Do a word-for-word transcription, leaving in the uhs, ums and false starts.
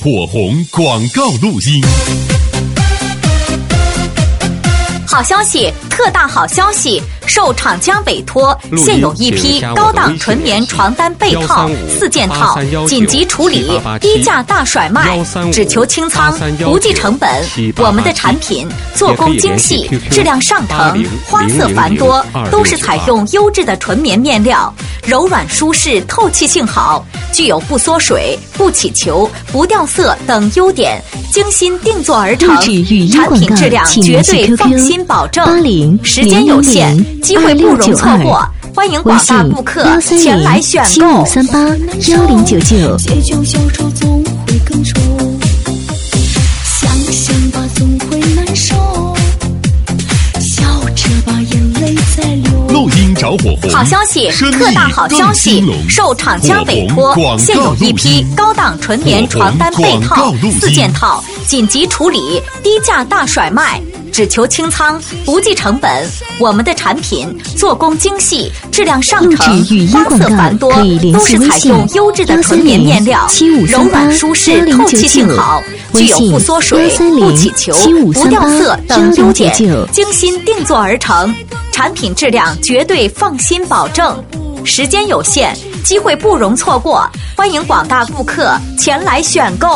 火红广告录音。 好消息，特大好消息！受厂家委托，现有一批高档纯棉床单被套四件套，紧急处理，低价大甩卖，只求清仓，不计成本。我们的产品做工精细，质量上乘，花色繁多，都是采用优质的纯棉面料，柔软舒适，透气性好，具有不缩水、不起球、不掉色等优点，精心定做而成，产品质量绝对放心保证。时间有限，机会不容错过，欢迎广大顾客前来选购。 幺三八幺零九九。 借酒消愁总会更愁，想想吧总会难受，笑着把眼泪再流。 录音着火红， 好消息，特大好消息！受厂家委托，现有一批高档纯棉床单被套四件套，紧急处理，低价大甩卖。只求清仓，不计成本。我们的产品做工精细，质量上乘，花色繁多，都是采用优质的纯棉面料，柔软舒适，透气性好，具有不缩水、不起球、不掉色等优点，精心定做而成，产品质量绝对放心保证。时间有限，机会不容错过，欢迎广大顾客前来选购。